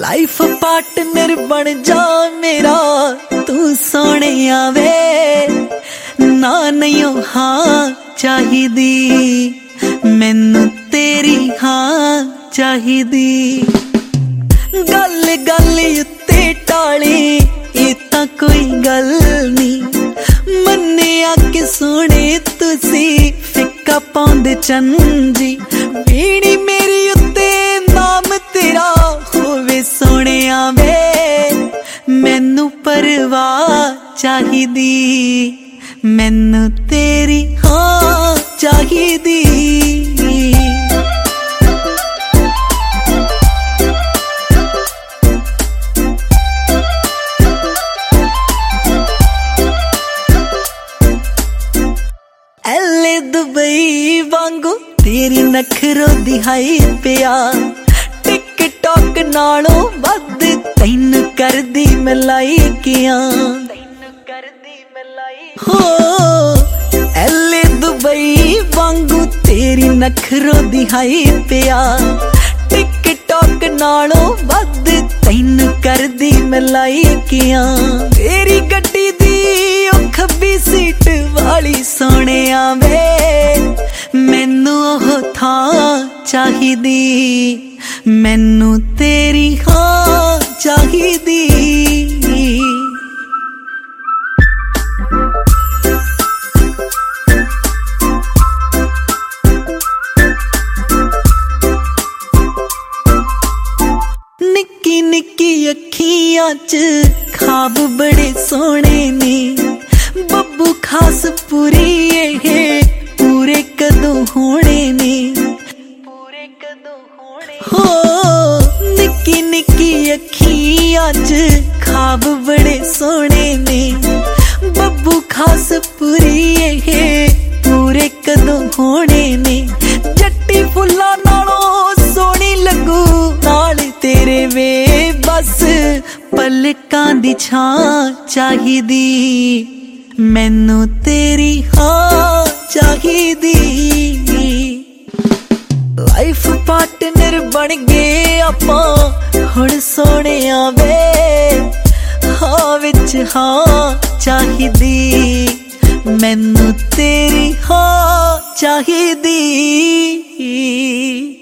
life partner ਬਣ ਜਾ ਮੇਰਾ ਤੂੰ ਸੋਹਣਿਆ ਵੇ ਨਾ ਨਹੀਂ ਹਾਂ ਚਾਹੀਦੀ ਮੈਨੂੰ ਤੇਰੀ ਹਾਂ ਚਾਹੀਦੀ ਗੱਲ ਗੱਲ ਉੱਤੇ ਟਾਲੀ ਇਹ ਤਾਂ ਕੋਈ ਗੱਲ ਨਹੀਂ ਮੰਨਿਆ ਕਿ ਸੋਹਣੇ ਤੁਸੀਂ ਫਿੱਕਾ ਪਾਉਂਦੇ ਚੰਜੀ ਵੀਣੀ ਮੇਰੀ ਉੱਤੇ ਨਾਮ ਤੇਰਾ ਹੋਵੇ ਸੋਹਣਿਆ ਵੇ ਮੈਨੂੰ ਪਰਵਾਹ ਚਾਹੀਦੀ ਮੈਨੂੰ ਤੇਰੀ ਹਾਂ ਚਾਹੀਦੀ ਐਲੇ ਦੁਬਈ ਵਾਂਗੂ ਤੇਰੀ ਨਖਰੋ ਦਿਹਾਈ ਪਿਆ ਟਿਕਟੌਕ ਨਾਲੋਂ ਵੱਧ ਤੈਨੂੰ ਕਰਦੀ ਮਲਾਈ ਕਿਆਂ ਹੋ ਐਲੇ ਦੁਬਈ ਵਾਂਗੂ ਤੇਰੀ ਨਖਰੋ ਦਿਹਾਈ ਪਿਆ ਟਿਕਟੌਕ ਨਾਲੋਂ ਵੱਧ ਤੈਨੂੰ ਕਰਦੀ ਮਲਾਈ ਕਿਆਂ ਤੇਰੀ ਗੱਡੀ ਦੀ ਉਹ ਖੱਬੀ ਸੀਟ ਵਾਲੀ ਸੋਹਣਿਆ ਵੇ ਮੈਨੂੰ ਉਹ ਥਾਂ ਚਾਹੀਦੀ ਮੈਨੂੰ ਤੇਰੀ ਹਾਂ ਚਾਹੀਦੀ ਨਿੱਕੀ ਨਿੱਕੀ ਅੱਖੀਆਂ 'ਚ ਖਾਬ ਬੜੇ ਸੋਹਣੇ ਨੇ ਬੱਬੂ ਖਾਸ ਪੂਰੀ ਇਹ ਪੂਰੇ ਕਦੋਂ ਹੋਣੇ ਨੇ ਹੋ ਨਿੱਕੀ ਨਿੱਕੀ ਅੱਖੀਆਂ 'ਚ ਖਾਬ ਬੜੇ ਸੋਹਣੇ ਨੇ ਬੱਬੂ ਖਾਸ ਪੂਰੀ ਇਹ ਪੂਰੇ ਕਦੋਂ ਹੋਣੇ ਨੇ ਜੱਟੀ ਫੁੱਲਾਂ ਨਾਲੋਂ ਸੋਹਣੀ ਲੱਗੂ ਨਾਲ ਤੇਰੇ ਵੇ ਬਸ ਪਲਕਾਂ ਦੀ ਛਾਂ ਚਾਹੀਦੀ ਮੈਨੂੰ ਤੇਰੀ ਹਾਂ ਚਾਹੀਦੀ ਲਾਈਫ ਪਾਰਟਨਰ ਬਣ ਗਏ ਆਪਾਂ ਹੁਣ ਸੋਹਣਿਆ ਵੇ ਹਾਂ ਵਿੱਚ ਹਾਂ ਚਾਹੀਦੀ ਮੈਨੂੰ ਤੇਰੀ ਹਾਂ ਚਾਹੀਦੀ